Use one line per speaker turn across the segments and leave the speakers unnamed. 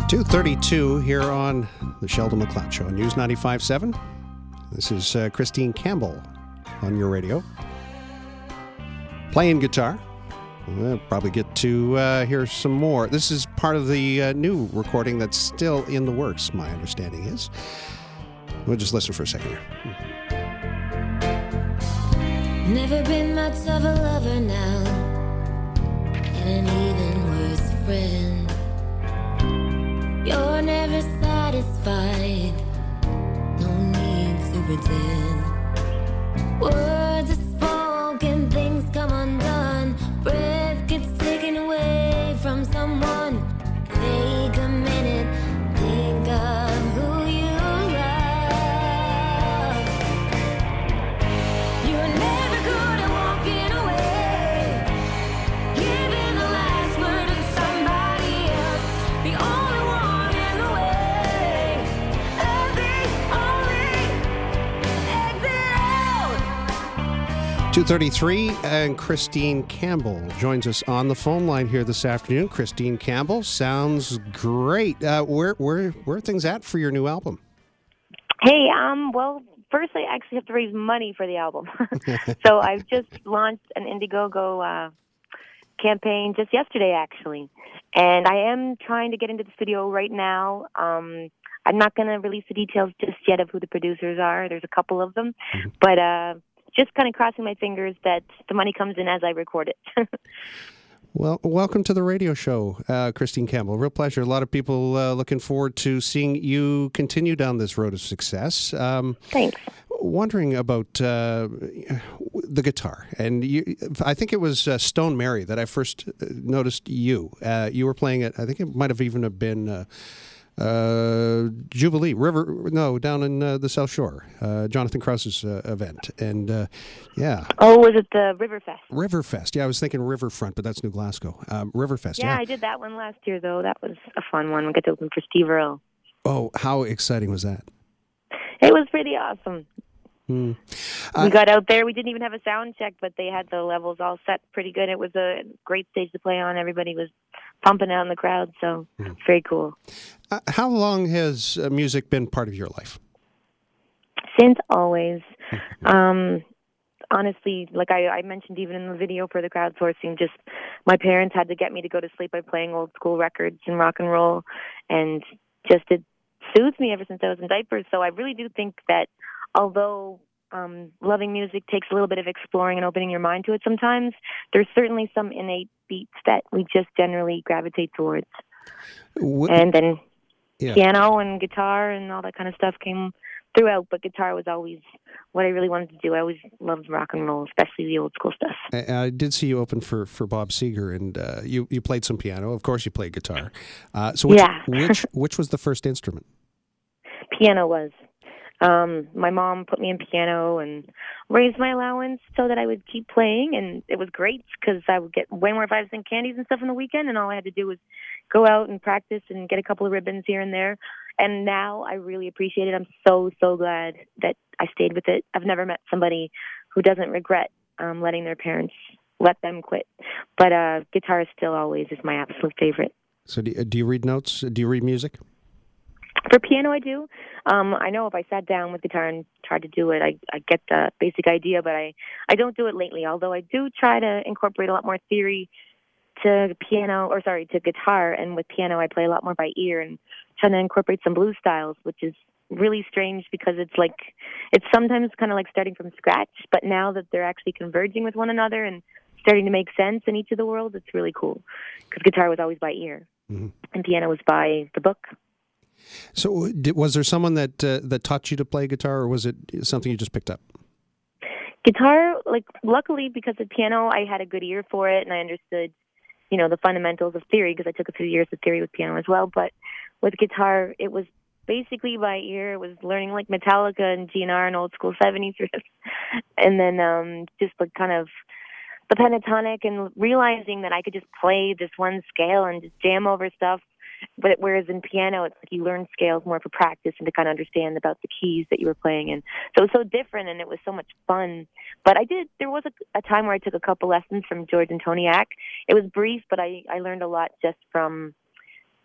2:32 here on the Sheldon McLeod Show on News 95.7. This is Christine Campbell on your radio. Playing guitar. We'll probably get to hear some more. This is part of the new recording that's still in the works, my understanding is. We'll just listen for a second here.
Never been much of a lover now, and an even worse friend. You're never satisfied, no need to pretend. Words are spoken, things come undone. Breath gets taken away from someone. Take a minute, think of who you love. You're never good at walking away, giving the last word to somebody else. The only one in the way, the only exit out.
2:33, and Christine Campbell joins us on the phone line here this afternoon. Christine Campbell, sounds great. Where are things at for your new album?
Hey, well, first I actually have to raise money for the album. So I've just launched an Indiegogo campaign just yesterday, actually. And I am trying to get into the studio right now. I'm not going to release the details just yet of who the producers are. There's a couple of them. But just kind of crossing my fingers that the money comes in as I record it.
Well, welcome to the radio show, Christine Campbell. Real pleasure. A lot of people looking forward to seeing you continue down this road of success.
Thanks.
Wondering about the guitar. And I think it was Stone Mary that I first noticed you. You were playing it, I think it might have even been Jubilee down in the South Shore, Jonathan Krause's event, and yeah.
Oh, was it the Riverfest?
Riverfest, yeah. I was thinking Riverfront, but that's New Glasgow. Riverfest,
yeah. I did that one last year, though. That was a fun one. We got to open for Steve Earle.
Oh, how exciting was that?
It was pretty awesome. We got out there. We didn't even have a sound check, but they had the levels all set pretty good. It was a great stage to play on. Everybody was pumping out in the crowd, so very cool.
How long has music been part of your life?
Since always. Honestly, like I mentioned even in the video for the crowdsourcing, just my parents had to get me to go to sleep by playing old school records and rock and roll, and just it soothes me ever since I was in diapers. So I really do think that although loving music takes a little bit of exploring and opening your mind to it sometimes, there's certainly some innate beats that we just generally gravitate towards. And then piano and guitar and all that kind of stuff came throughout, but guitar was always what I really wanted to do. I always loved rock and roll, especially the old school stuff.
I did see you open for Bob Seger, and you played some piano. Of course, you played guitar. So which was the first instrument? Piano
was. My mom put me in piano and raised my allowance so that I would keep playing, and it was great because I would get way more 5-cent candies and stuff on the weekend, and all I had to do was go out and practice and get a couple of ribbons here and there. And now I really appreciate it. I'm so glad that I stayed with it. I've never met somebody who doesn't regret letting their parents let them quit. But guitar still always is my absolute favorite.
So do you read notes? Do you read music?
For piano, I do. I know if I sat down with guitar and tried to do it, I get the basic idea, but I don't do it lately, although I do try to incorporate a lot more theory to guitar, and with piano I play a lot more by ear and trying to incorporate some blues styles, which is really strange because it's sometimes kind of like starting from scratch, but now that they're actually converging with one another and starting to make sense in each of the worlds, it's really cool, because guitar was always by ear, and piano was by the book.
So was there someone that taught you to play guitar, or was it something you just picked up?
Guitar, luckily, because of piano, I had a good ear for it, and I understood, the fundamentals of theory, because I took a few years of theory with piano as well. But with guitar, it was basically by ear. It was learning like Metallica and GNR and old school 70s riffs, and then just kind of the pentatonic, and realizing that I could just play this one scale and just jam over stuff. But whereas in piano, it's like you learn scales more for practice and to kind of understand about the keys that you were playing in. So it was so different, and it was so much fun. But there was a time where I took a couple lessons from George Antoniak. It was brief, but I learned a lot just from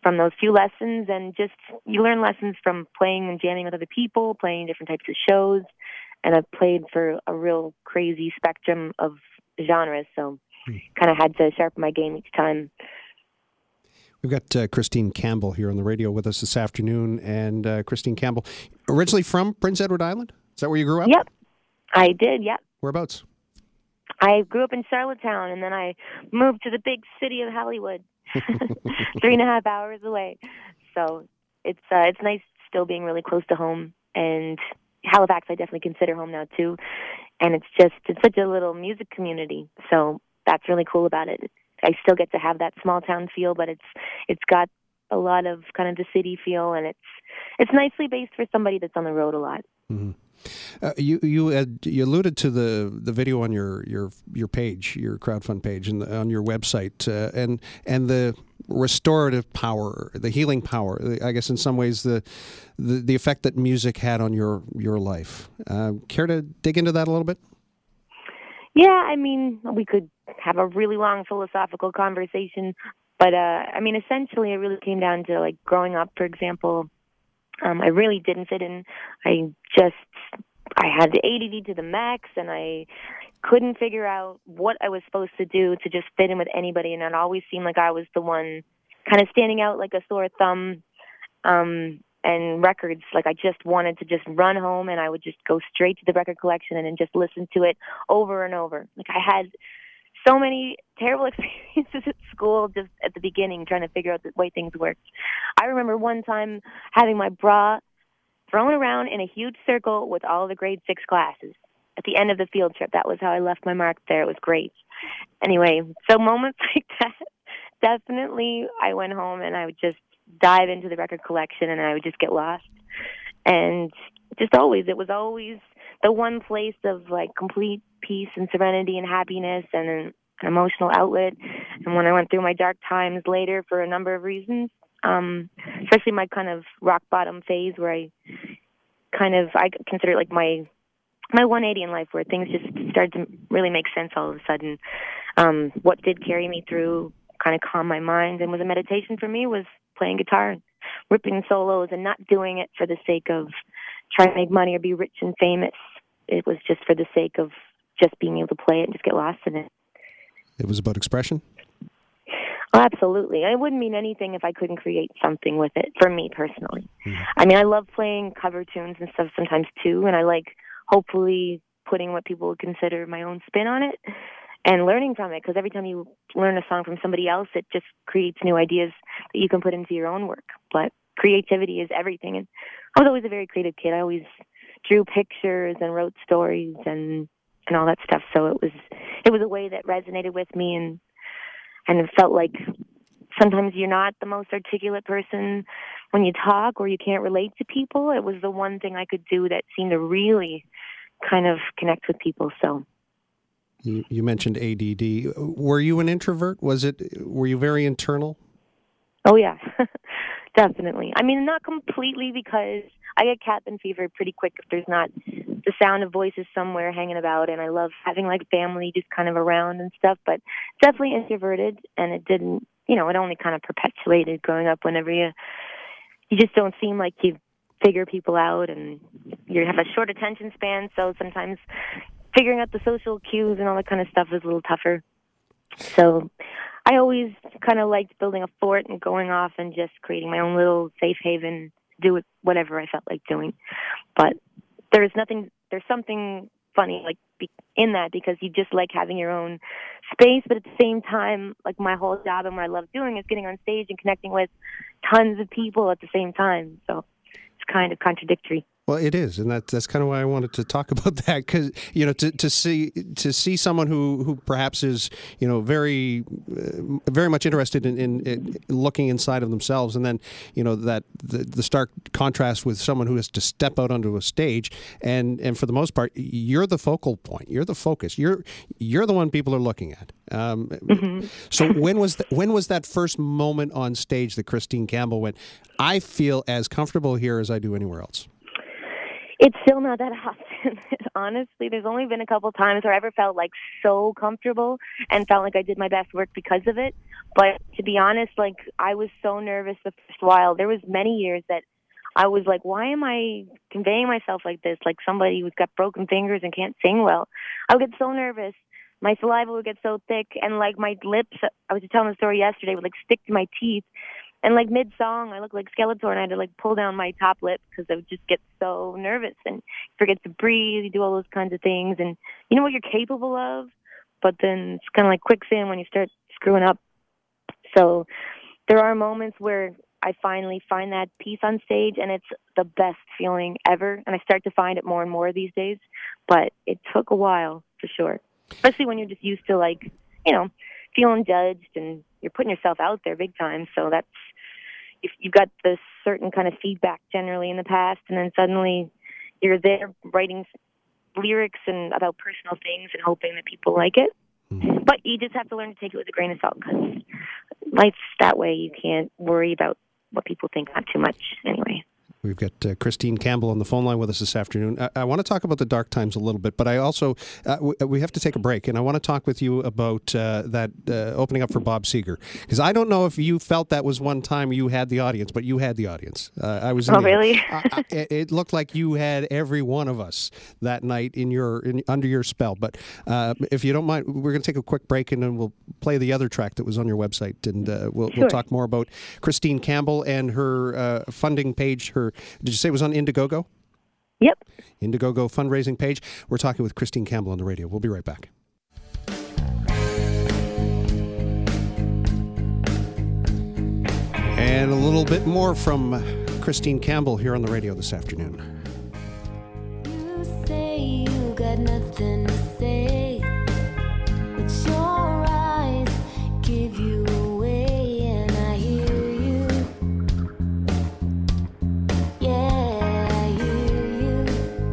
from those few lessons, and just you learn lessons from playing and jamming with other people, playing different types of shows, and I've played for a real crazy spectrum of genres, so kind of had to sharpen my game each time.
We've got Christine Campbell here on the radio with us this afternoon, and Christine Campbell, originally from Prince Edward Island? Is that where you grew up?
Yep, I did, yep.
Whereabouts?
I grew up in Charlottetown, and then I moved to the big city of Hollywood, 3.5 hours away. So it's nice still being really close to home, and Halifax I definitely consider home now too. And it's such a little music community, so that's really cool about it. I still get to have that small town feel, but it's got a lot of kind of the city feel, and it's nicely based for somebody that's on the road a lot.
Mm-hmm. You alluded to the video on your page, your crowdfund page, and on your website, and the restorative power, the healing power. I guess in some ways the effect that music had on your life. Care to dig into that a little bit?
Yeah, I mean, we could have a really long philosophical conversation, but I mean, essentially, it really came down to like growing up. For example, I really didn't fit in. I had the ADD to the max, and I couldn't figure out what I was supposed to do to just fit in with anybody, and it always seemed like I was the one kind of standing out like a sore thumb. And records, like I just wanted to just run home, and I would just go straight to the record collection and then just listen to it over and over. Like I had so many terrible experiences at school just at the beginning trying to figure out the way things worked. I remember one time having my bra thrown around in a huge circle with all the grade 6 classes at the end of the field trip. That was how I left my mark there. It was great. Anyway, so moments like that, definitely I went home and I would just dive into the record collection and I would just get lost. And it was always the one place of like complete peace and serenity and happiness and an emotional outlet. And when I went through my dark times later for a number of reasons, especially my kind of rock bottom phase where I consider it like my 180 in life, where things just started to really make sense all of a sudden. What did carry me through, kind of calm my mind and was a meditation for me, was playing guitar and ripping solos and not doing it for the sake of trying to make money or be rich and famous. It was just for the sake of just being able to play it and just get lost in it. It
was about expression?
Oh, absolutely. It wouldn't mean anything if I couldn't create something with it, for me personally. I mean, I love playing cover tunes and stuff sometimes too, and I like hopefully putting what people would consider my own spin on it and learning from it, because every time you learn a song from somebody else, it just creates new ideas that you can put into your own work. But creativity is everything. And I was always a very creative kid. I always drew pictures and wrote stories and all that stuff. So it was a way that resonated with me, and it felt like sometimes you're not the most articulate person when you talk, or you can't relate to people. It was the one thing I could do that seemed to really kind of connect with people. So
you mentioned ADD. Were you an introvert? Were you very internal?
Oh, yeah, definitely. I mean, not completely, because I get cabin fever pretty quick if there's not the sound of voices somewhere hanging about, and I love having like family just kind of around and stuff, but definitely introverted, and it didn't, it only kind of perpetuated growing up whenever you just don't seem like you figure people out, and you have a short attention span, so sometimes figuring out the social cues and all that kind of stuff is a little tougher. So I always kind of liked building a fort and going off and just creating my own little safe haven, do it whatever I felt like doing. But there's something funny like in that, because you just like having your own space, but at the same time, like my whole job and what I love doing is getting on stage and connecting with tons of people at the same time. So it's kind of contradictory.
Well, it is, and that's kind of why I wanted to talk about that, because to see someone who perhaps is very very much interested in looking inside of themselves, and then that the stark contrast with someone who has to step out onto a stage, and for the most part, you're the focal point, you're the focus, you're the one people are looking at. So when was that first moment on stage that Christine Campbell went, I feel as comfortable here as I do anywhere else?
It's still not that often. Honestly, there's only been a couple times where I ever felt like so comfortable and felt like I did my best work because of it. But to be honest, like I was so nervous the first while. There was many years that I was like, why am I conveying myself like this? Like somebody who's got broken fingers and can't sing well. I would get so nervous. My saliva would get so thick, and like my lips, I was just telling the story yesterday, would like stick to my teeth. And like mid-song, I looked like Skeletor, and I had to like pull down my top lip because I would just get so nervous and forget to breathe. You do all those kinds of things, and you know what you're capable of, but then it's kind of like quicksand when you start screwing up. So there are moments where I finally find that peace on stage, and it's the best feeling ever. And I start to find it more and more these days, but it took a while for sure, especially when you're just used to like, you know, feeling judged and you're putting yourself out there big time. So that's, if you've got this certain kind of feedback generally in the past, and then suddenly you're there writing lyrics and about personal things and hoping that people like it. But you just have to learn to take it with a grain of salt because life's that way. You can't worry about what people think not too much anyway.
We've got Christine Campbell on the phone line with us this afternoon. I want to talk about the dark times a little bit, but I also, we have to take a break, and I want to talk with you about that opening up for Bob Seger. Because I don't know if you felt that was one time you had the audience, but you had the audience. I was.
Oh, really?
It looked like you had every one of us that night under your spell. But if you don't mind, we're going to take a quick break, and then we'll play the other track that was on your website, and we'll talk more about Christine Campbell and her funding page, did you say it was on Indiegogo?
Yep.
Indiegogo fundraising page. We're talking with Christine Campbell on the radio. We'll be right back. And a little bit more from Christine Campbell here on the radio this afternoon.
You say you got nothing to say, but your eyes give you away, and I hear you. Yeah, I hear you.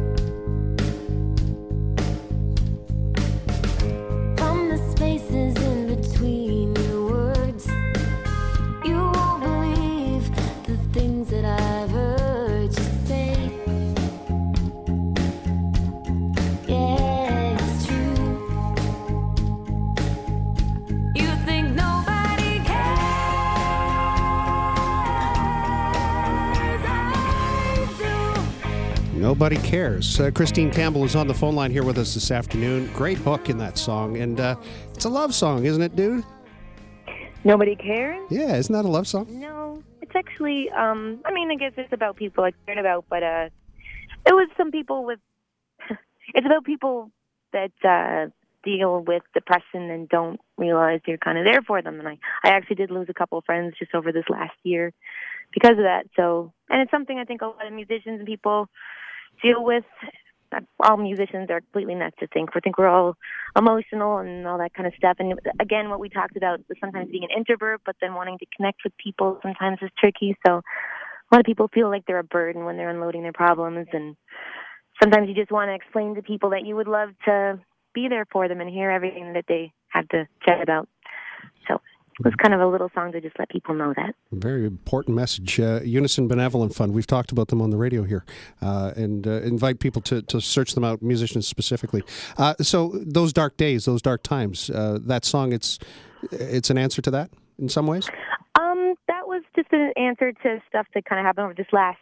From the spaces in between your words, you won't believe the things that I've heard you say. Yeah, it's true. You think nobody cares. I do.
Nobody cares. Christine Campbell is on the phone line here with us this afternoon. Great hook in that song. And it's a love song, isn't it, dude?
Nobody cares?
Yeah, isn't that a love song?
No, it's actually, I mean, I guess it's about people I cared about, but it was some people with, it's about people that deal with depression and don't realize you're kind of there for them. And I actually did lose a couple of friends just over this last year because of that. So, and it's something I think a lot of musicians and people deal with. All musicians are completely nuts to think. I think we're all emotional and all that kind of stuff. And again, what we talked about was sometimes being an introvert, but then wanting to connect with people sometimes is tricky. So a lot of people feel like they're a burden when they're unloading their problems. And sometimes you just want to explain to people that you would love to be there for them and hear everything that they have to chat about. So it was kind of a little song to just let people know that.
Very important message. Unison Benevolent Fund. We've talked about them on the radio here, and invite people to search them out, musicians specifically. So those dark days, those dark times, that song, it's an answer to that in some ways?
That was just an answer to stuff that kind of happened over this last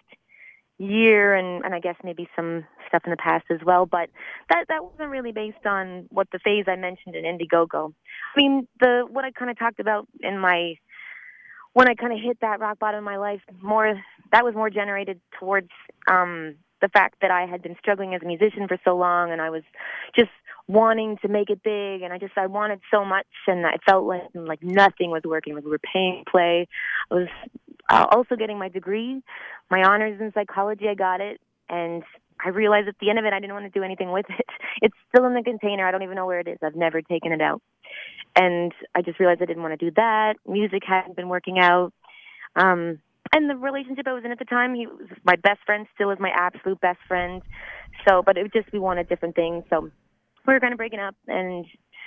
year, and I guess maybe some stuff in the past as well, but that wasn't really based on what the phase I mentioned in Indiegogo. I mean, what I kind of talked about when I kind of hit that rock bottom in my life, that was more generated towards the fact that I had been struggling as a musician for so long, and I was just wanting to make it big, and I wanted so much, and I felt like nothing was working. Like we were paying to play. I was also getting my degree, my honors in psychology. I got it, and I realized at the end of it, I didn't want to do anything with it. It's still in the container. I don't even know where it is. I've never taken it out. And I just realized I didn't want to do that. Music hadn't been working out. And the relationship I was in at the time, he was my best friend, still is my absolute best friend. So, but it was just, we wanted different things. So we were kind of breaking up, and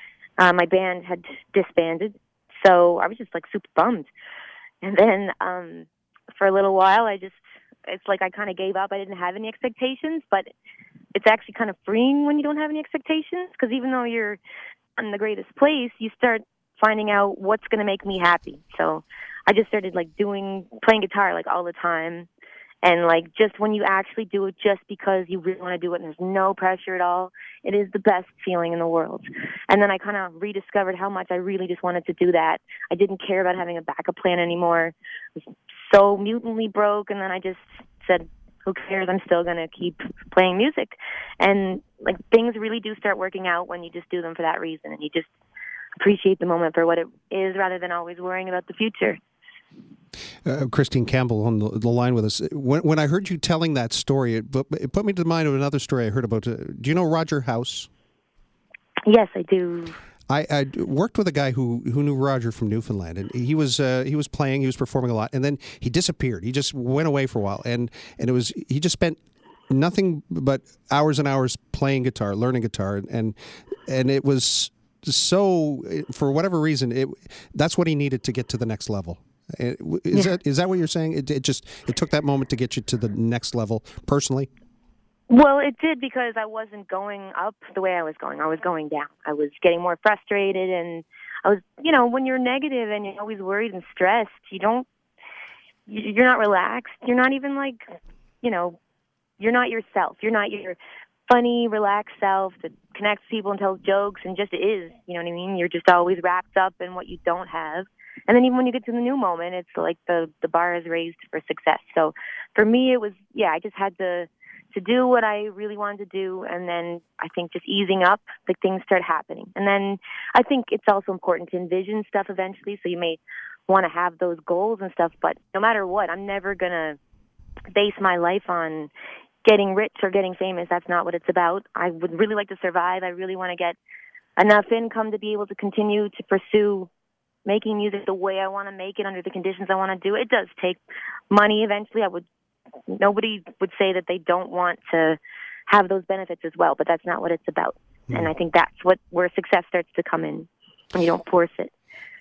my band had disbanded. So I was just like super bummed. And then for a little while, I just it's like I kind of gave up. I didn't have any expectations, but it's actually kind of freeing when you don't have any expectations, because even though you're in the greatest place, you start finding out what's going to make me happy. So I just started like playing guitar like all the time. And like just when you actually do it just because you really want to do it and there's no pressure at all, it is the best feeling in the world. And then I kind of rediscovered how much I really just wanted to do that. I didn't care about having a backup plan anymore. I was so mutantly broke, and then I just said, who cares? I'm still going to keep playing music. And like things really do start working out when you just do them for that reason, and you just appreciate the moment for what it is rather than always worrying about the future.
Christine Campbell on the line with us. When I heard you telling that story, it put me to mind of another story I heard about. Do you know Roger House?
Yes, I do.
I worked with a guy who knew Roger from Newfoundland, and he was playing, he was performing a lot, and then he disappeared. He just went away for a while, and he just spent nothing but hours and hours playing guitar, learning guitar, and it was so, for whatever reason, that's what he needed to get to the next level. Is that what you're saying? It took that moment to get you to the next level personally?
Well, it did, because I wasn't going up the way I was going. I was going down. I was getting more frustrated, and I was, when you're negative and you're always worried and stressed, you're not relaxed. You're not even like, you're not yourself. You're not your funny, relaxed self that connects people and tells jokes and just is, you know what I mean? You're just always wrapped up in what you don't have. And then even when you get to the new moment, it's like the bar is raised for success. So for me, it was, I just had to do what I really wanted to do. And then I think just easing up, like things start happening. And then I think it's also important to envision stuff eventually. So you may want to have those goals and stuff, but no matter what, I'm never going to base my life on getting rich or getting famous. That's not what it's about. I would really like to survive. I really want to get enough income to be able to continue to pursue making music the way I want to make it under the conditions I want to do. It does take money eventually. Nobody would say that they don't want to have those benefits as well, but that's not what it's about. Mm. And I think that's where success starts to come in, and you don't force it.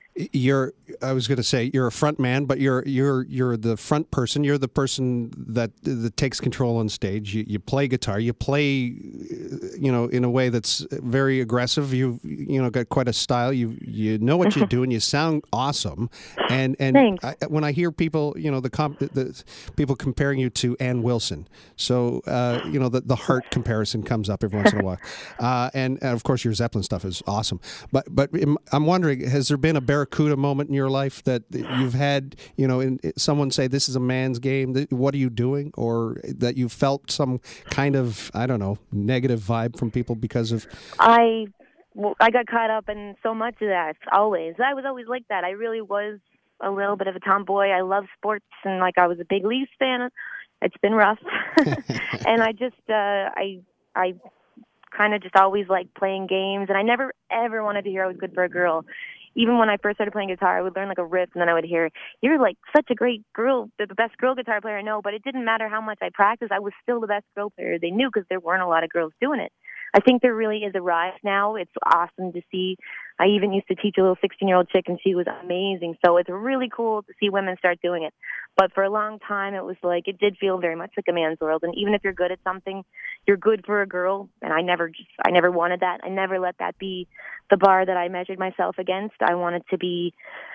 I was going to say you're a front man, but you're the front person. You're the person that takes control on stage. You play guitar. You play, in a way that's very aggressive. You've got quite a style. You know what you're doing. You sound awesome. And when I hear people, the people comparing you to Ann Wilson, so the heart comparison comes up every once in a while. And of course your Zeppelin stuff is awesome. But I'm wondering, has there been a Barracuda moment in your life that you've had, someone say, this is a man's game, what are you doing? Or that you felt some kind of, I don't know, negative vibe from people because of...
I got caught up in so much of that, always. I was always like that. I really was a little bit of a tomboy. I love sports, and I was a big Leafs fan. It's been rough. And I just, I kind of just always liked playing games, and I never, ever wanted to hear I was good for a girl. Even when I first started playing guitar, I would learn a riff, and then I would hear, you're such a great girl, the best girl guitar player I know, but it didn't matter how much I practiced, I was still the best girl player they knew, because there weren't a lot of girls doing it. I think there really is a rise now. It's awesome to see. I even used to teach a little 16-year-old chick, and she was amazing. So it's really cool to see women start doing it. But for a long time, it was it did feel very much like a man's world. And even if you're good at something, you're good for a girl. And I never wanted that. I never let that be the bar that I measured myself against. I wanted to be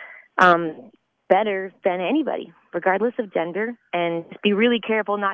better than anybody, regardless of gender, and be really careful not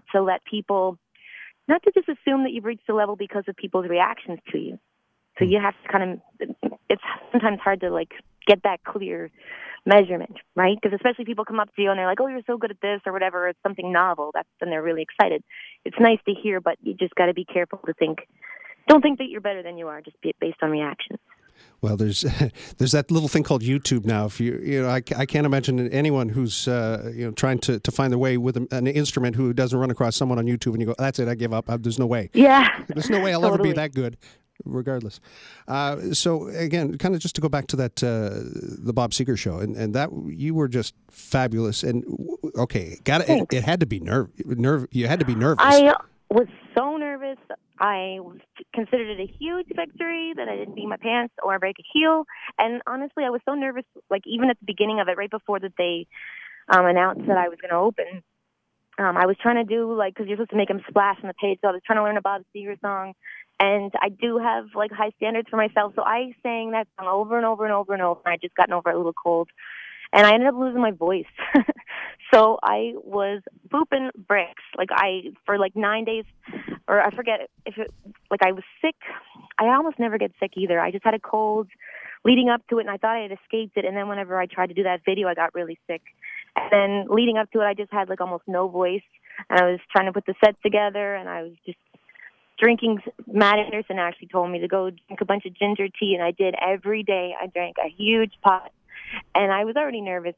to just assume that you've reached a level because of people's reactions to you. So you have to it's sometimes hard to get that clear measurement, right? Because especially people come up to you and they're like, oh, you're so good at this or whatever, it's something novel. Then they're really excited. It's nice to hear, but you just got to be careful to don't think that you're better than you are just based on reactions.
Well, there's that little thing called YouTube now. If I can't imagine anyone who's trying to find their way with an instrument who doesn't run across someone on YouTube and you go, that's it, I give up. There's no way.
Yeah,
there's no way I'll ever be that good, regardless. So again, kind of just to go back to that the Bob Seger show, and that you were just fabulous. And okay, it had to be you had to be nervous.
I was so nervous. I considered it a huge victory that I didn't pee my pants or break a heel. And honestly, I was so nervous, even at the beginning of it, right before that they announced that I was going to open, I was trying to do, like, because you're supposed to make them splash on the page, so I was trying to learn a Bob Seger song. And I do have, like, high standards for myself, so I sang that song over and over and over and over, and I just gotten over a little cold. And I ended up losing my voice. So I was booping bricks. For 9 days, or I forget if it, I was sick. I almost never get sick either. I just had a cold leading up to it, and I thought I had escaped it. And then whenever I tried to do that video, I got really sick. And then leading up to it, I just had, almost no voice. And I was trying to put the sets together, and I was just drinking. Matt Anderson actually told me to go drink a bunch of ginger tea, and I did every day. I drank a huge pot. And I was already nervous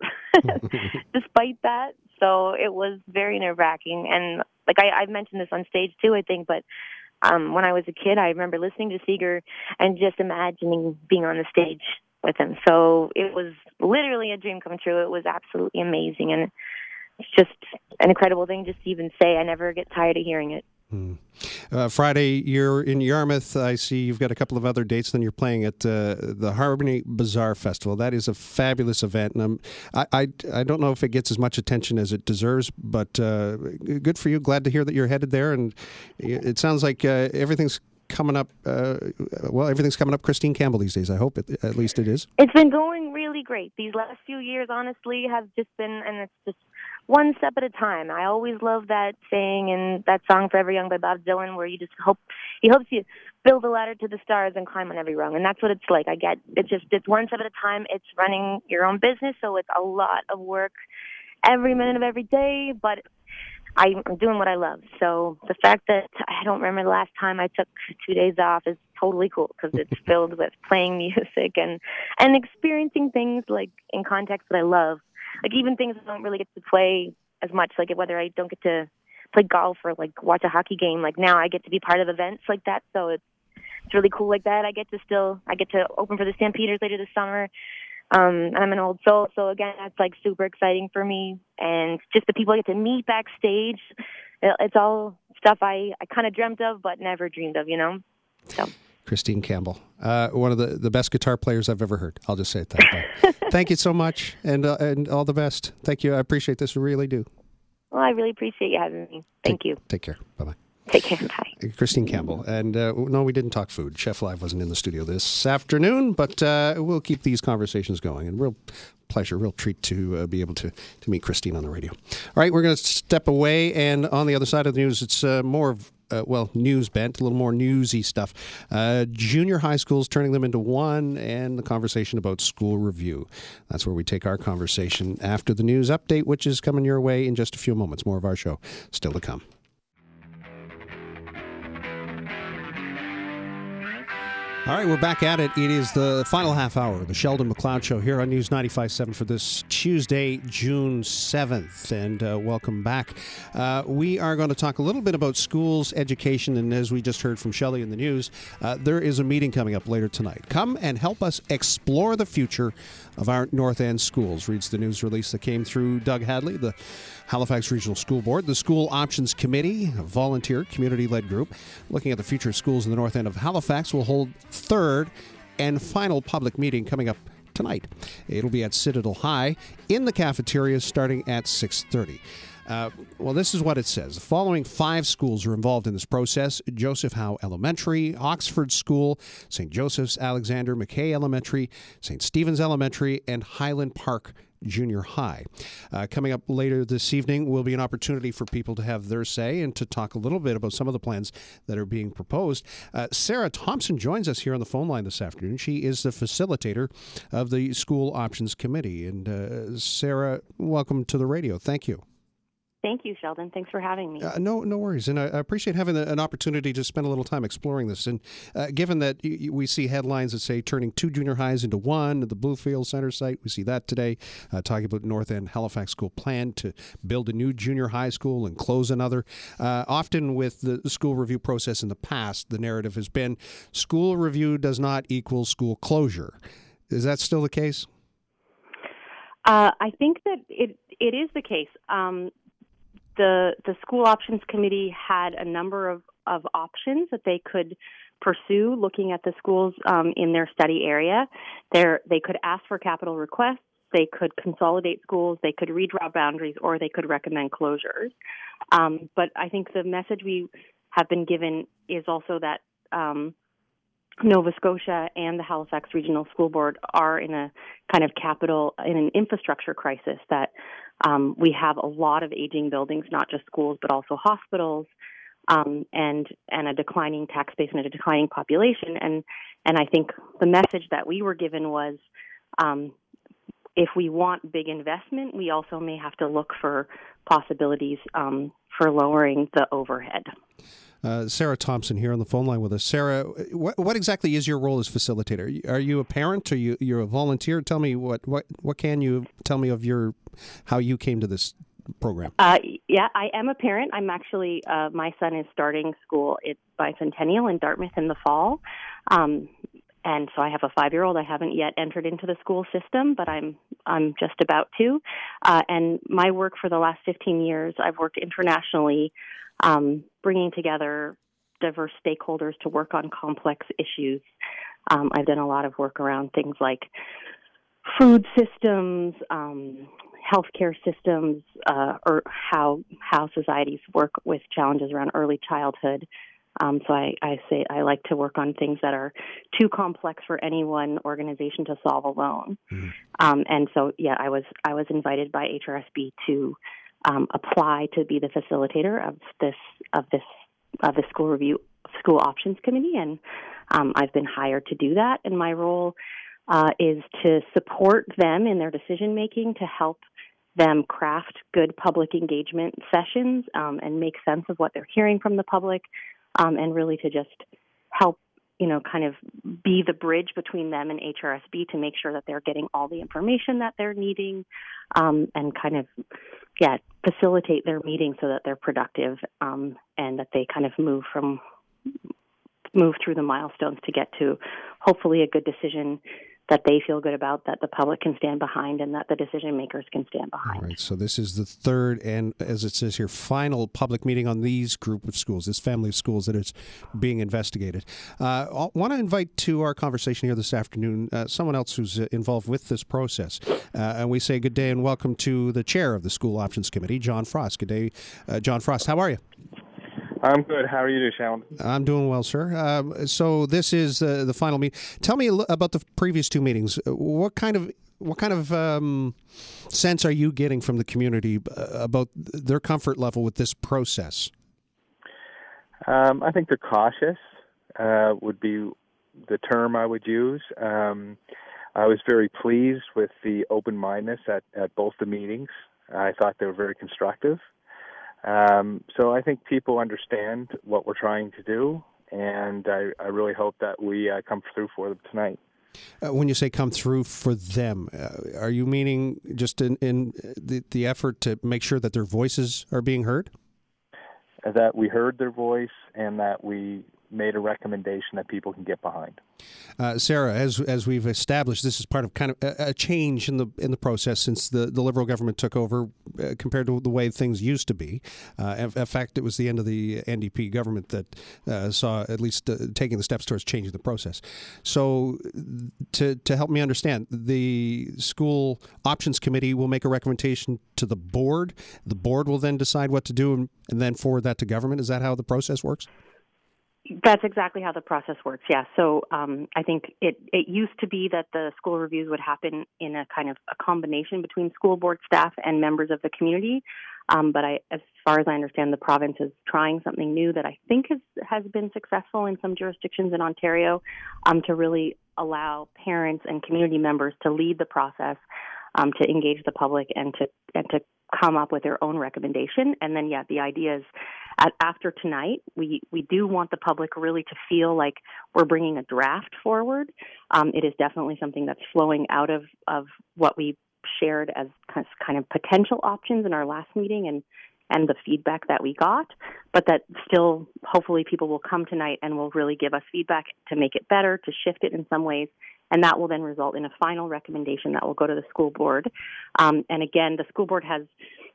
despite that. So it was very nerve-wracking. And I've mentioned this on stage too, I think, but when I was a kid, I remember listening to Seger and just imagining being on the stage with him. So it was literally a dream come true. It was absolutely amazing. And it's just an incredible thing just to even say. I never get tired of hearing it.
Friday, you're in Yarmouth. I see you've got a couple of other dates. Then you're playing at the Harmony Bazaar Festival. That is a fabulous event, and I don't know if it gets as much attention as it deserves, but good for you. Glad to hear that you're headed there, and it sounds like everything's coming up. Everything's coming up Christine Campbell these days. I hope at least it is.
It's been going really great. These last few years, honestly, have just been, and it's just one step at a time. I always love that saying in that song "Forever Young" by Bob Dylan, where he hopes you build a ladder to the stars and climb on every rung. And that's what it's like. It's one step at a time. It's running your own business, so it's a lot of work every minute of every day, but I'm doing what I love. So the fact that I don't remember the last time I took 2 days off is totally cool, because it's filled with playing music and experiencing things in contexts that I love. Even things I don't really get to play as much, whether I don't get to play golf or watch a hockey game. Now I get to be part of events like that, so it's really cool like that. I get to open for the Stampeders later this summer. And I'm an old soul, so again, that's super exciting for me. And just the people I get to meet backstage, it's all stuff I kind of dreamt of but never dreamed of, So.
Christine Campbell, one of the best guitar players I've ever heard. I'll just say it that way. Thank you so much, and all the best. Thank you. I appreciate this. I really do.
Well, I really appreciate you having me. Thank you.
Take care. Bye-bye.
Take care. Bye.
Christine Campbell. And no, we didn't talk food. Chef Live wasn't in the studio this afternoon, but we'll keep these conversations going. And real pleasure, real treat to be able to meet Christine on the radio. All right, we're going to step away. And on the other side of the news, it's more of news bent, a little more newsy stuff. Junior high schools, turning them into one, and the conversation about school review. That's where we take our conversation after the news update, which is coming your way in just a few moments. More of our show still to come. All right, we're back at it. It is the final half hour of the Sheldon McLeod Show here on News 95.7 for this Tuesday, June 7th, and welcome back. We are going to talk a little bit about schools, education, and as we just heard from Shelley in the news, there is a meeting coming up later tonight. Come and help us explore the future of our North End schools, reads the news release that came through Doug Hadley, the Halifax Regional School Board. The School Options Committee, a volunteer, community-led group looking at the future of schools in the North End of Halifax, will hold third and final public meeting coming up tonight. It'll be at Citadel High in the cafeteria starting at 6:30. This is what it says. The following 5 schools are involved in this process: Joseph Howe Elementary, Oxford School, St. Joseph's Alexander McKay Elementary, St. Stephen's Elementary, and Highland Park Junior High. Coming up later this evening will be an opportunity for people to have their say and to talk a little bit about some of the plans that are being proposed. Sarah Thompson joins us here on the phone line this afternoon. She is the facilitator of the School Options Committee. And Sarah, welcome to the radio. Thank you.
Thank you, Sheldon. Thanks for having me.
No worries. And I appreciate having an opportunity to spend a little time exploring this. And given that we see headlines that say turning 2 junior highs into 1 at the Bluefield Center site, we see that today, talking about North End Halifax School plan to build a new junior high school and close another. Often with the school review process in the past, the narrative has been school review does not equal school closure. Is that still the case?
I think that it is the case. The School Options Committee had a number of options that they could pursue looking at the schools in their study area. They could ask for capital requests. they could consolidate schools, they could redraw boundaries, or they could recommend closures. But I think the message we have been given is also that Nova Scotia and the Halifax Regional School Board are in a kind of in an infrastructure crisis, that we have a lot of aging buildings, not just schools, but also hospitals, and a declining tax base and a declining population. And I think the message that we were given was, if we want big investment, we also may have to look for possibilities for lowering the overhead.
Sarah Thompson here on the phone line with us. Sarah, what exactly is your role as facilitator? Are you a parent? Are you're a volunteer? Tell me what can you tell me of how you came to this program?
Yeah, I am a parent. I'm actually my son is starting school at Bicentennial in Dartmouth in the fall, and so I have a 5-year-old. I haven't yet entered into the school system, but I'm just about to. And my work for the last 15 years, I've worked internationally, bringing together diverse stakeholders to work on complex issues. I've done a lot of work around things like food systems, healthcare systems, or how societies work with challenges around early childhood. So I say I like to work on things that are too complex for any one organization to solve alone. Mm-hmm. And so, yeah, I was invited by HRSB to apply to be the facilitator of the school options committee, and I've been hired to do that. And my role is to support them in their decision making, to help them craft good public engagement sessions and make sense of what they're hearing from the public, and really to just help, kind of be the bridge between them and HRSB to make sure that they're getting all the information that they're needing, and kind of, facilitate their meetings so that they're productive, and that they kind of move through the milestones to get to hopefully a good decision that they feel good about, that the public can stand behind, and that the decision makers can stand behind.
All right, so this is the third and, as it says here, final public meeting on these group of schools, this family of schools that is being investigated. I want to invite to our conversation here this afternoon someone else who's involved with this process. And we say good day and welcome to the chair of the School Options Committee, John Frost. Good day, John Frost. How are you?
I'm good. How are you doing, Sheldon?
I'm doing well, sir. So this is the final meeting. Tell me about the previous two meetings. What kind of sense are you getting from the community about their comfort level with this process?
I think they're cautious. Would be the term I would use. I was very pleased with the open-mindedness at both the meetings. I thought they were very constructive. So I think people understand what we're trying to do, and I really hope that we come through for them tonight.
When you say come through for them, are you meaning just in the effort to make sure that their voices are being heard?
That we heard their voice and that we made a recommendation that people can get behind.
Sarah, as we've established, this is part of kind of a change in the process since the Liberal government took over compared to the way things used to be. In fact, it was the end of the NDP government that saw at least taking the steps towards changing the process. So to help me understand, the School Options Committee will make a recommendation to the board. The board will then decide what to do and then forward that to government. Is that how the process works?
That's exactly how the process works, yeah. So I think it used to be that the school reviews would happen in a kind of a combination between school board staff and members of the community. But as far as I understand, the province is trying something new that I think has been successful in some jurisdictions in Ontario, to really allow parents and community members to lead the process, to engage the public and to come up with their own recommendation. And then, the idea is after tonight, we do want the public really to feel like we're bringing a draft forward. It is definitely something that's flowing out of what we shared as kind of potential options in our last meeting and the feedback that we got, but that still hopefully people will come tonight and will really give us feedback to make it better, to shift it in some ways. And that will then result in a final recommendation that will go to the school board. And again, the school board has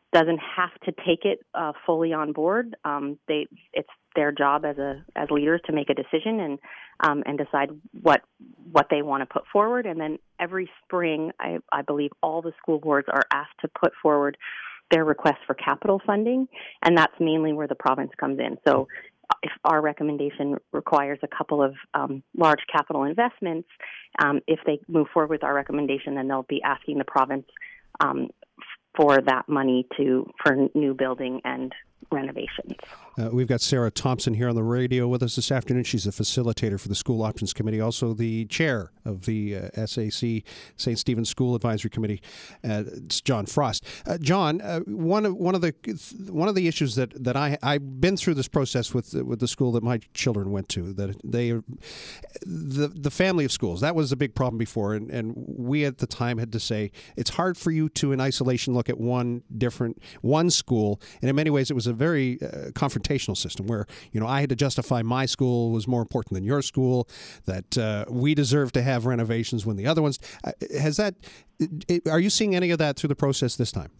doesn't have to take it fully on board. It's their job as leaders to make a decision and decide what they want to put forward. And then every spring, I believe all the school boards are asked to put forward their request for capital funding, and that's mainly where the province comes in. So if our recommendation requires a couple of large capital investments, if they move forward with our recommendation, then they'll be asking the province for that money for new building and renovations.
We've got Sarah Thompson here on the radio with us this afternoon. She's a facilitator for the School Options Committee, also the chair of the SAC, St. Stephen's School Advisory Committee. It's John Frost. John, one of the issues that I've been through this process with the school that my children went to, that the family of schools, that was a big problem before, and we at the time had to say it's hard for you to in isolation look at one school, and in many ways it was a very confrontational system where, I had to justify my school was more important than your school, that we deserve to have renovations when the other ones. Are you seeing any of that through the process this time?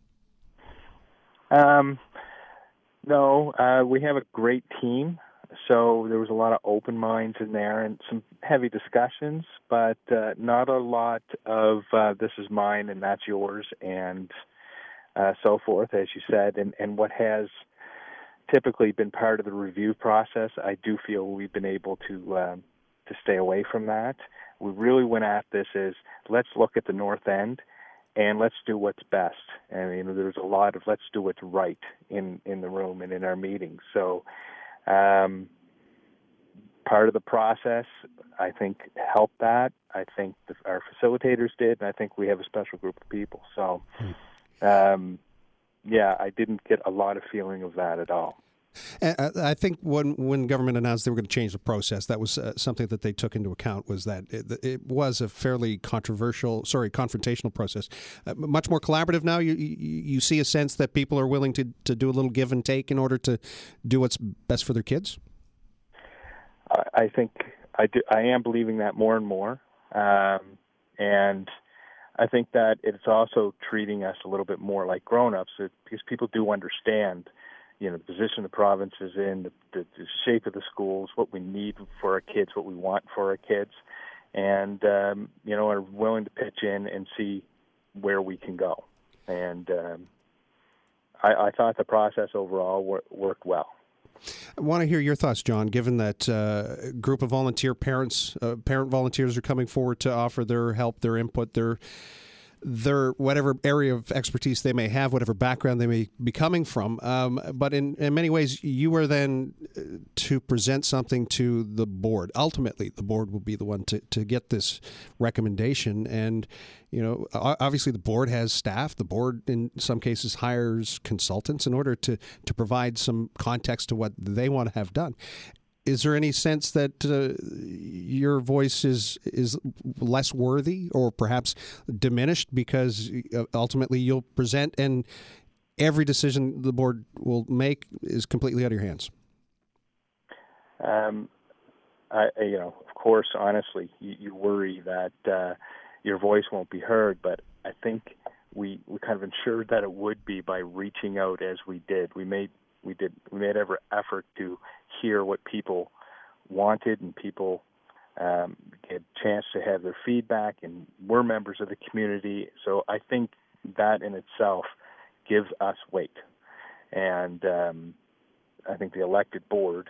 No, we have a great team, so there was a lot of open minds in there and some heavy discussions, but not a lot of this is mine and that's yours and so forth, as you said. And what has typically been part of the review process, I do feel we've been able to stay away from that. We really went at this as, let's look at the North End and let's do what's best. And there's a lot of let's do what's right in the room and in our meetings. So part of the process, I think, helped that. I think our facilitators did, and I think we have a special group of people. So I didn't get a lot of feeling of that at all.
I think when government announced they were going to change the process, that was something that they took into account, was that it was a fairly confrontational process. Much more collaborative now. You see a sense that people are willing to do a little give and take in order to do what's best for their kids?
I think I do. I am believing that more and more. And I think that it's also treating us a little bit more like grown-ups, because people do understand, the position the province is in, the shape of the schools, what we need for our kids, what we want for our kids, and, are willing to pitch in and see where we can go. And I thought the process overall worked well.
I want to hear your thoughts, John, given that a group of parent volunteers are coming forward to offer their help, their input, their whatever area of expertise they may have, whatever background they may be coming from. But in many ways, you are then to present something to the board. Ultimately, the board will be the one to get this recommendation. And, obviously the board has staff. The board, in some cases, hires consultants in order to provide some context to what they want to have done. Is there any sense that your voice is less worthy or perhaps diminished because ultimately you'll present and every decision the board will make is completely out of your hands?
Of course, honestly, you worry that your voice won't be heard, but I think we kind of ensured that it would be by reaching out as we did. We made every effort to hear what people wanted, and people get a chance to have their feedback, and we're members of the community. So I think that in itself gives us weight. And I think the elected board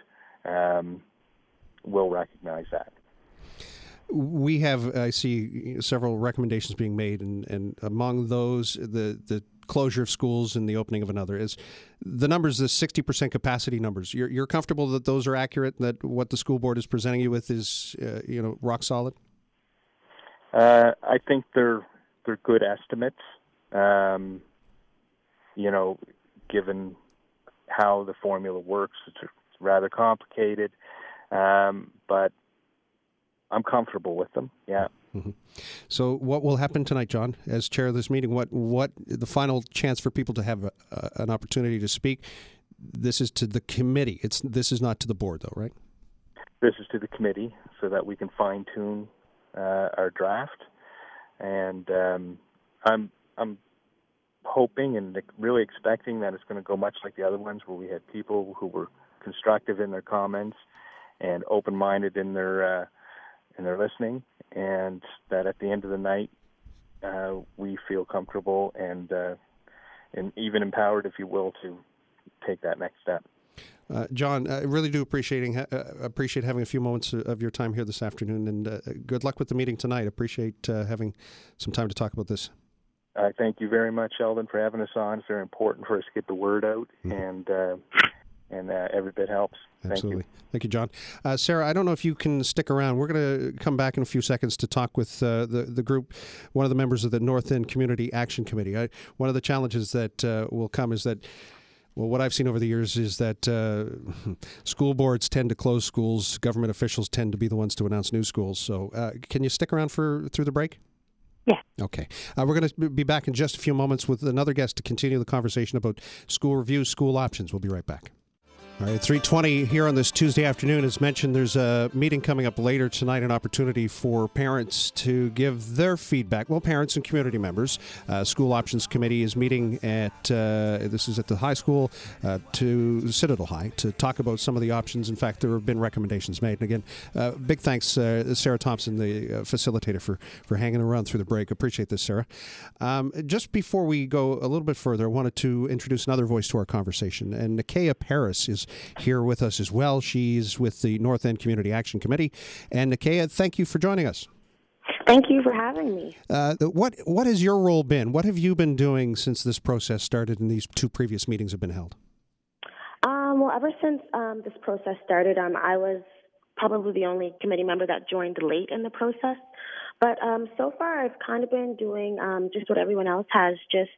will recognize that.
We have, I see, several recommendations being made, and among those, the closure of schools and the opening of another. Is the numbers, the 60% capacity numbers, you're comfortable that those are accurate, that what the school board is presenting you with is rock solid?
I think they're good estimates, given how the formula works. It's rather complicated, but I'm comfortable with them. Yeah.
Mm-hmm. So what will happen tonight, John, as chair of this meeting? What the final chance for people to have an opportunity to speak? This is to the committee. This is not to the board, though, right?
This is to the committee, so that we can fine tune our draft. And I'm hoping and really expecting that it's going to go much like the other ones, where we had people who were constructive in their comments and open-minded in their listening, and that at the end of the night we feel comfortable and even empowered, if you will, to take that next step.
John, I really do appreciate having a few moments of your time here this afternoon, and good luck with the meeting tonight. Appreciate having some time to talk about this.
Thank you very much, Sheldon, for having us on. It's very important for us to get the word out, and every bit helps.
Absolutely. Thank you, John. Sarah, I don't know if you can stick around. We're going to come back in a few seconds to talk with the group, one of the members of the North End Community Action Committee. One of the challenges that will come is that, well, what I've seen over the years is that school boards tend to close schools. Government officials tend to be the ones to announce new schools. So can you stick around through the break?
Yeah.
Okay. We're going to be back in just a few moments with another guest to continue the conversation about school reviews, school options. We'll be right back. All right, 3:20 here on this Tuesday afternoon. As mentioned, there's a meeting coming up later tonight, an opportunity for parents to give their feedback. Well, parents and community members. School Options Committee is meeting at, this is at the high school, to Citadel High, to talk about some of the options. In fact, there have been recommendations made. And again, big thanks, Sarah Thompson, the facilitator, for hanging around through the break. Appreciate this, Sarah. Just before we go a little bit further, I wanted to introduce another voice to our conversation. And Nikea Paris is here with us as well. She's with the North End Community Action Committee. And Nikea, thank you for joining us.
Thank you for having me.
What has your role been? What have you been doing since this process started and these two previous meetings have been held?
Well, ever since this process started, I was probably the only committee member that joined late in the process. But so far, I've kind of been doing just what everyone else has, just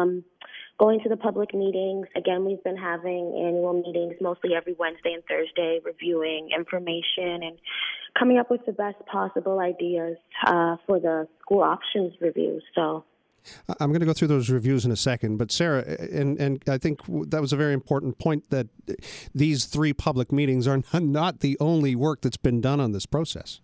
going to the public meetings. Again, we've been having annual meetings mostly every Wednesday and Thursday, reviewing information and coming up with the best possible ideas for the school options review. So
I'm going to go through those reviews in a second, but Sarah, and I think that was a very important point, that these three public meetings are not the only work that's been done on this process.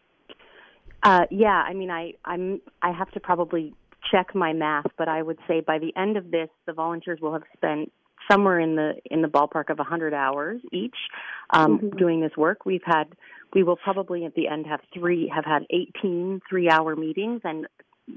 Yeah, I mean, I have to probably check my math, but I would say by the end of this, the volunteers will have spent somewhere in the ballpark of 100 hours each doing this work. We will probably at the end have had 18 3-hour meetings, and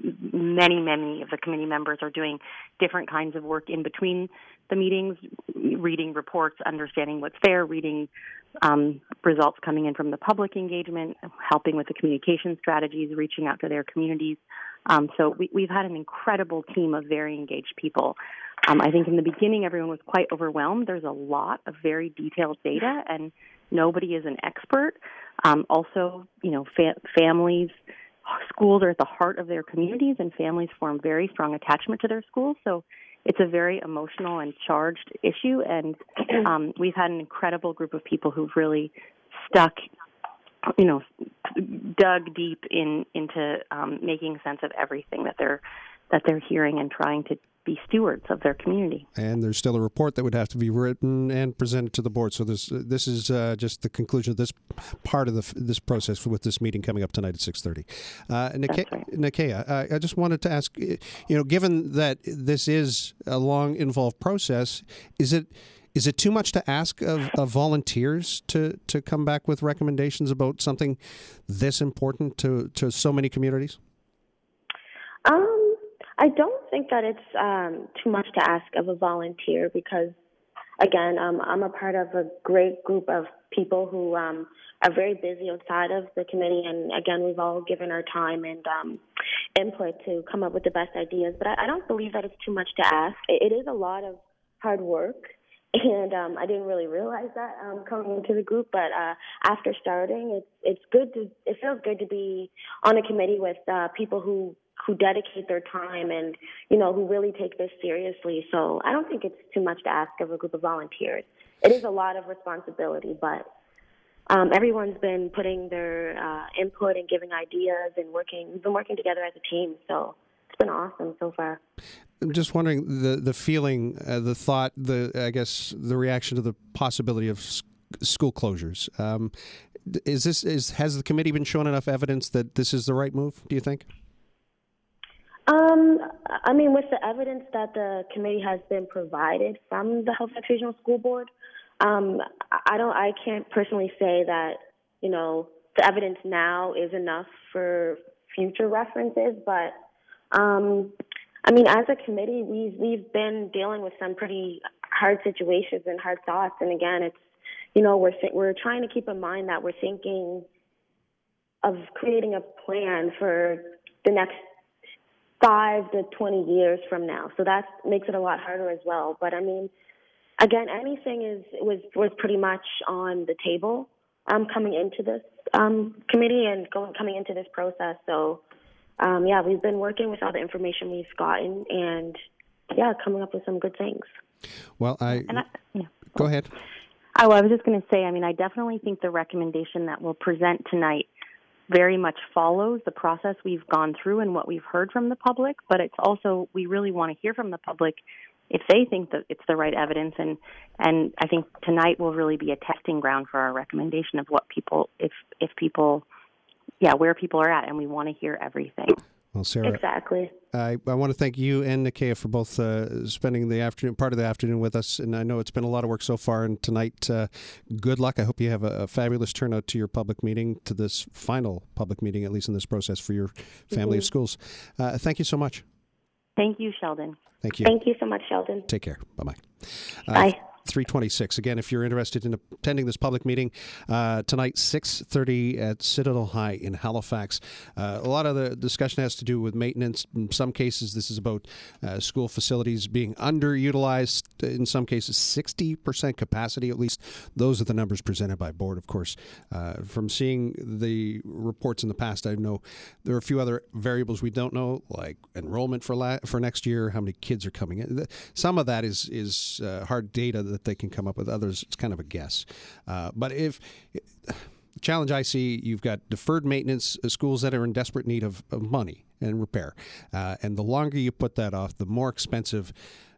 many of the committee members are doing different kinds of work in between the meetings, reading reports, understanding what's there, reading results coming in from the public engagement, helping with the communication strategies, reaching out to their communities. So we've had an incredible team of very engaged people. I think in the beginning, everyone was quite overwhelmed. There's a lot of very detailed data, and nobody is an expert. Also, families, schools are at the heart of their communities, and families form very strong attachment to their schools. So it's a very emotional and charged issue, and we've had an incredible group of people who've really dug deep into making sense of everything that they're hearing and trying to be stewards of their community.
And there's still a report that would have to be written and presented to the board. So this is just the conclusion of this part of this process with this meeting coming up tonight at 6:30. Nikea, I just wanted to ask, given that this is a long, involved process, is it too much to ask of volunteers to come back with recommendations about something this important to so many communities?
I don't think that it's too much to ask of a volunteer because, again, I'm a part of a great group of people who are very busy outside of the committee, and again, we've all given our time and input to come up with the best ideas. But I don't believe that it's too much to ask. It is a lot of hard work. And I didn't really realize that coming into the group, but after starting, it feels good to be on a committee with people who dedicate their time and who really take this seriously. So I don't think it's too much to ask of a group of volunteers. It is a lot of responsibility, but everyone's been putting their input and giving ideas and we've been working together as a team. So it's been awesome so far.
I'm just wondering the feeling, the thought, the reaction to the possibility of school closures. Has the committee been shown enough evidence that this is the right move, do you think?
I mean, with the evidence that the committee has been provided from the Halifax Regional School Board, I can't personally say that, the evidence now is enough for future references, but, I mean, as a committee, we've been dealing with some pretty hard situations and hard thoughts, and again, it's, we're trying to keep in mind that we're thinking of creating a plan for the next 5 to 20 years from now. So that makes it a lot harder as well. But I mean, again, anything was pretty much on the table coming into this committee and coming into this process. So we've been working with all the information we've gotten and coming up with some good things.
Well, go ahead.
Oh, I was just going to say, I mean, I definitely think the recommendation that we'll present tonight very much follows the process we've gone through and what we've heard from the public, but it's also, we really want to hear from the public if they think that it's the right evidence, and I think tonight will really be a testing ground for our recommendation of what people, if people, where people are at, and we want to hear everything.
Well, Sarah,
exactly.
I want to thank you and Nakia for both spending the part of the afternoon with us. And I know it's been a lot of work so far. And tonight, good luck. I hope you have a fabulous turnout to your public meeting, to this final public meeting, at least in this process, for your family of schools. Thank you so much.
Thank you, Sheldon.
Thank you.
Thank you so much, Sheldon.
Take care. Bye-bye.
Bye.
326. Again, if you're interested in attending this public meeting tonight, 6:30 at Citadel High in Halifax. A lot of the discussion has to do with maintenance. In some cases, this is about school facilities being underutilized. In some cases, 60% capacity, at least. Those are the numbers presented by board, of course. From seeing the reports in the past, I know there are a few other variables we don't know, like enrollment for next year, how many kids are coming in. Some of that is hard data that they can come up with. Others, it's kind of a guess. But if the challenge I see, you've got deferred maintenance, schools that are in desperate need of money and repair. And the longer you put that off, the more expensive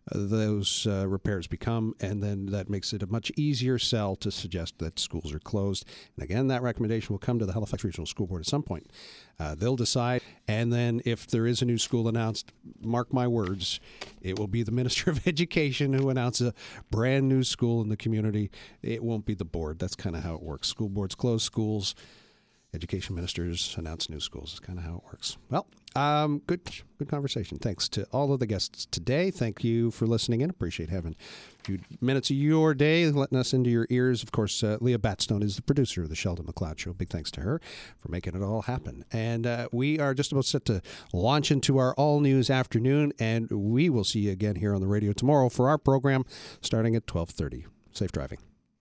those repairs become, and then that makes it a much easier sell to suggest that schools are closed. And again, that recommendation will come to the Halifax Regional School Board at some point. They'll decide, and then if there is a new school announced, mark my words, it will be the Minister of Education who announces a brand new school in the community. It won't be the board. That's kind of how it works. School boards close schools. Education ministers announce new schools. Is kind of how it works. Well, good conversation. Thanks to all of the guests today. Thank you for listening in. Appreciate having a few minutes of your day, letting us into your ears. Of course, Leah Batstone is the producer of the Sheldon McLeod Show. Big thanks to her for making it all happen. And we are just about set to launch into our all-news afternoon, and we will see you again here on the radio tomorrow for our program starting at 12:30. Safe driving.